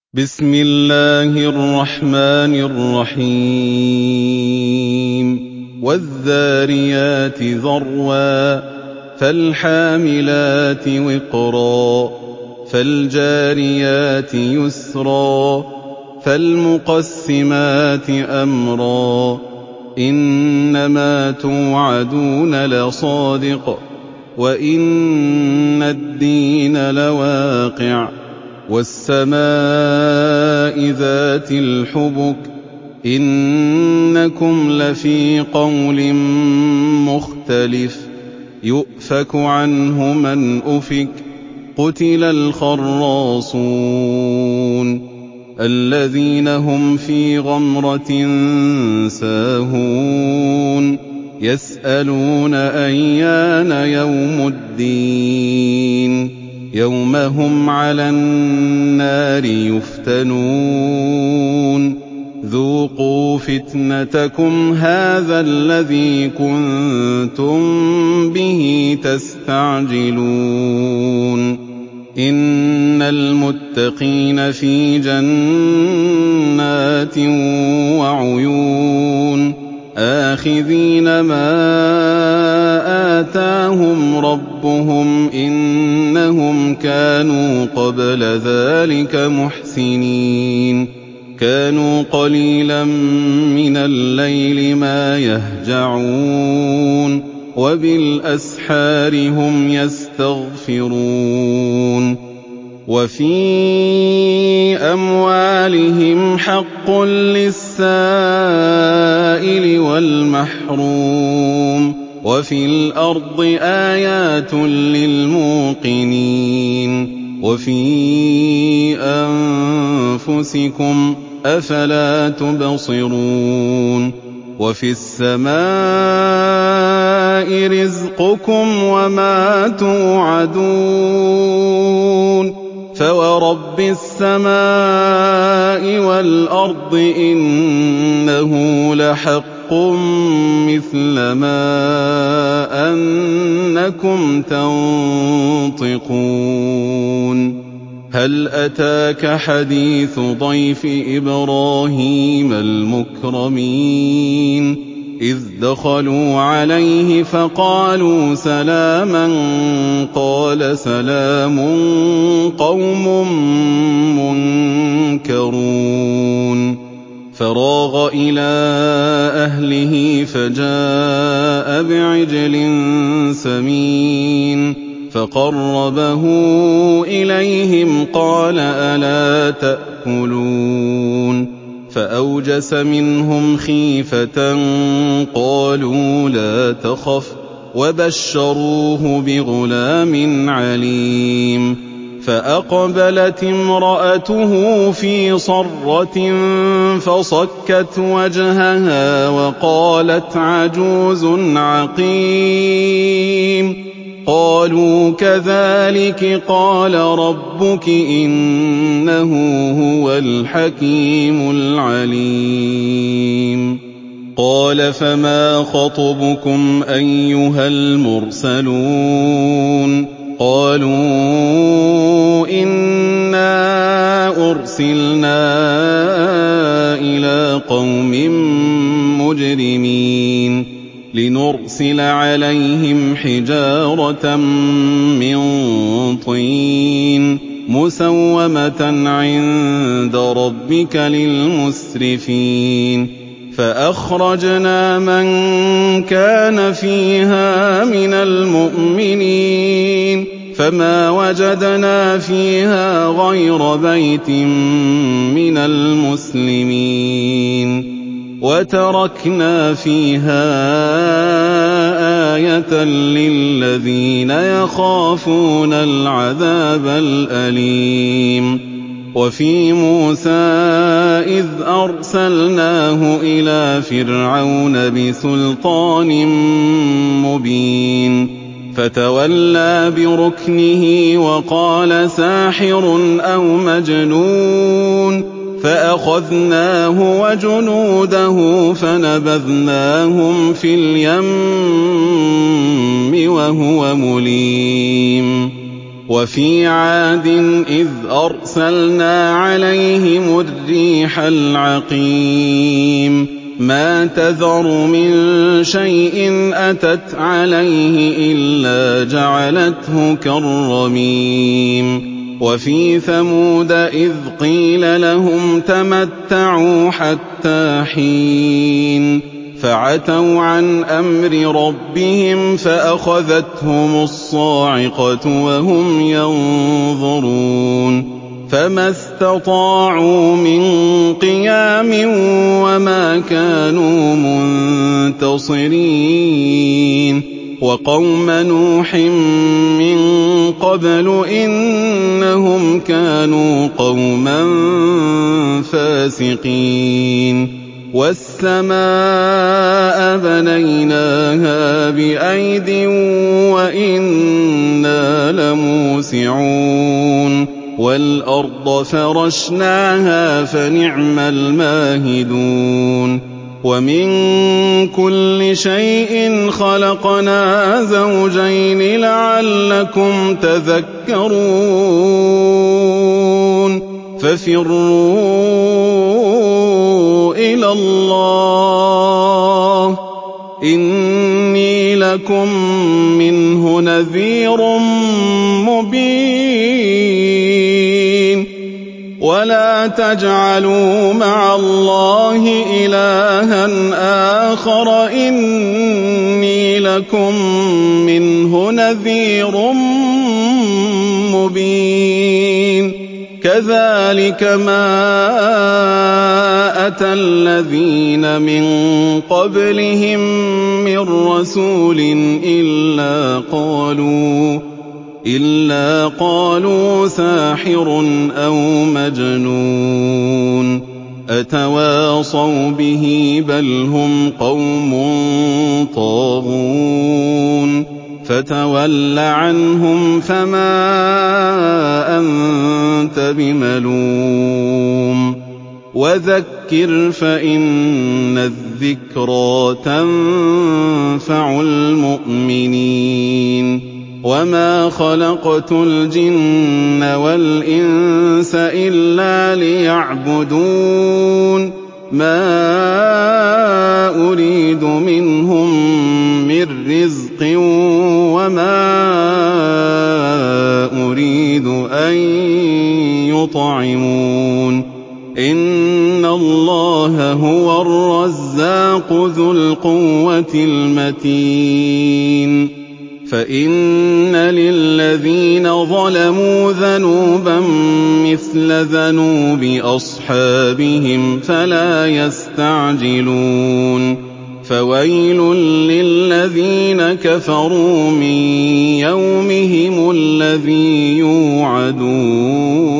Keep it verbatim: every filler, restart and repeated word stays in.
بسم الله الرحمن الرحيم والذاريات ذروا فالحاملات وقرا فالجاريات يسرا فالمقسمات أمرا إنما توعدون لصادق وإن الدين لواقع والسماء ذات الحبك إنكم لفي قول مختلف يؤفك عنه من أفك قتل الخراصون الذين هم في غمرة ساهون يسألون أيان يوم الدين يوم هم على النار يفتنون ذوقوا فتنتكم هذا الذي كنتم به تستعجلون إن المتقين في جنات وعيون آخذين ما آتاهم ربهم إنهم كانوا قبل ذلك محسنين كانوا قليلا من الليل ما يهجعون وبالأسحار هم يستغفرون وفي أموالهم حق للسائل والمحروم وفي الأرض آيات للموقنين وفي أنفسكم أفلا تبصرون وفي السماء رزقكم وما توعدون فورب السماء والأرض إنه لحق مثل ما أنكم تنطقون هل أتاك حديث ضيف إبراهيم المكرمين إذ دخلوا عليه فقالوا سلاما قال سلام قوم منكرون فراغ إلى أهله فجاء بعجل سمين فقربه إليهم قال ألا تأكلون فأوجس منهم خيفة قالوا لا تخف وبشروه بغلام عليم فأقبلت امرأته في صرة فصكت وجهها وقالت عجوز عقيم قالوا كذلك قال ربك إنه هو الحكيم العليم قال فما خطبكم أيها المرسلون قالوا إنا أرسلنا إلى قوم مجرمين لنرسل عليهم حجارة من طين مسومة عند ربك للمسرفين فأخرجنا من كان فيها من المؤمنين فما وجدنا فيها غير بيت من المسلمين وتركنا فيها آية للذين يخافون العذاب الأليم وفي موسى إذ أرسلناه إلى فرعون بسلطان مبين فتولى بركنه وقال ساحر أو مجنون فأخذناه وجنوده فنبذناهم في اليم وهو مليم وفي عاد إذ أرسلنا عليهم الريح العقيم ما تذر من شيء أتت عليه إلا جعلته كالرميم وفي ثمود إذ قيل لهم تمتعوا حتى حين فعتوا عن أمر ربهم فأخذتهم الصاعقة وهم ينظرون فما استطاعوا من قيام وما كانوا منتصرين وقوم نوح من قبل إنهم كانوا قوما فاسقين والسماء بنيناها بأيد وإنا لموسعون والأرض فرشناها فنعم الماهدون ومن كل شيء خلقنا زوجين لعلكم تذكرون ففروا إلى الله إني لكم منه نذير مبين ولا تجعلوا مع الله إلها آخر إني لكم منه نذير مبين كذلك ما أتى الذين من قبلهم من رسول إلا قالوا إلا قالوا ساحر أو مجنون أتواصوا به بل هم قوم طاغون فتول عنهم فما أنت بملوم وذكر فإن الذكرى تنفع المؤمنين وما خلقت الجن والإنس إلا ليعبدون ما أريد منهم من رزق وما أريد أن يطعمون إن الله هو الرزاق ذو القوة المتين فإن للذين ظلموا ذنوبا مثل ذنوب أصحابهم فلا يستعجلون فويل للذين كفروا من يومهم الذي يوعدون